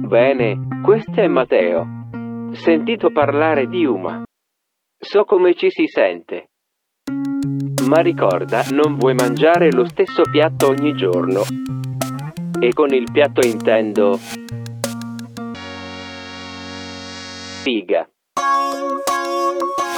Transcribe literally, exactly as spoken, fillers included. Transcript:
Bene, questo è Matteo. Sentito parlare di Uma. So come ci si sente. Ma ricorda, non vuoi mangiare lo stesso piatto ogni giorno. E con il piatto intendo... figa.